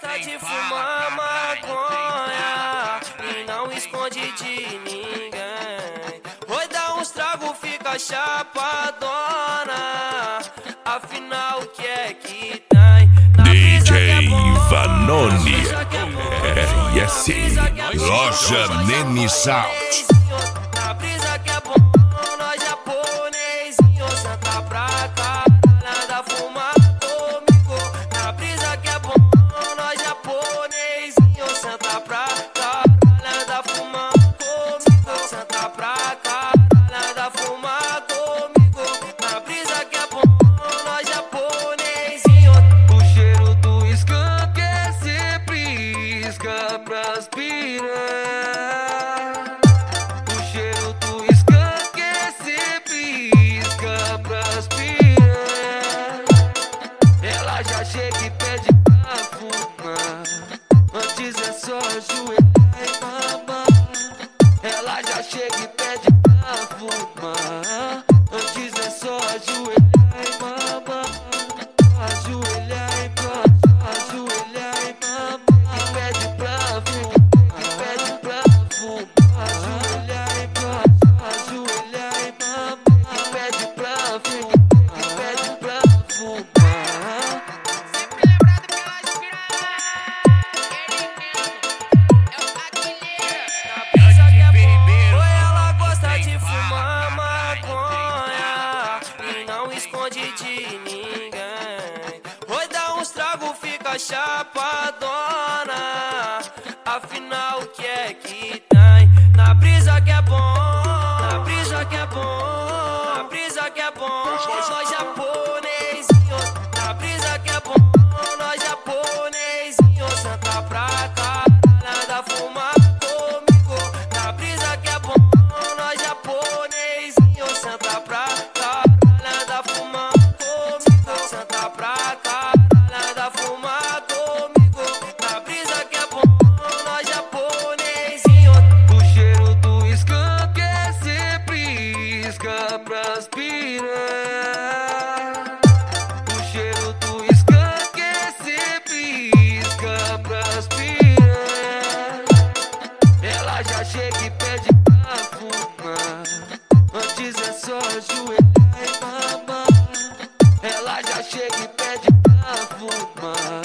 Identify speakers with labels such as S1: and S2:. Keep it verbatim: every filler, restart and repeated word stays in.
S1: gosta de fumar maconha e não esconde de ninguém. Oi, dá uns trago, fica chapadona. Afinal, o que é que tem?
S2: D J Vanoni, R S, Loja Nene Sound.
S1: Na brisa que é bom, nós japonesinho, senta pra cá, nada fumar comigo. Na brisa que é bom, nós japonesinho, senta pra cá, nada fumar comigo. Senta pra cá, nada fumar comigo. Na brisa que é bom, nós japonesinho.
S3: O cheiro do skunk é sempre isca pras piranha. O cheiro do skunk é sempre isca pras piranha. Ela já chega e pede pra fumar, antes é só ajoelhar e mamar. Ela já chega e pede pra fumar, antes é só ajoelhar e mamar. Ajoelhar e mamar, ajoelhar e mamar. E pede pra fumar, e pede pra fumar. Ajoelhar e mamar, ajoelhar e mamar. E pede pra fumar, e pede pra fumar.
S4: Sempre lembrado pelas piranhas. É o Aguilera.
S1: Na brisa que é bom, oi, ela gosta de fumar maconha e não esconde de ninguém. Oi, dá uns trago, fica chapadona. Afinal, o que é que tem? Na brisa que é bom, na brisa que é bom, na brisa que é bom, nós japonesinho. Na brisa que é bom, nós japonesinho, senta pra cá, nada fumar comigo. Na brisa que é bom, nós japonesinho, senta pra cá, nada fumar comigo. Senta pra cá, nada fumar comigo. Na brisa que é bom, nós japonesinho.
S3: O cheiro do skunk é sempre isca pras piranha. O cheiro do skunk é sempre isca pras piranha. Ela já chega e pede pra fumar, antes é só ajoelhar e mamar. Ela já chega e pede pra fumar,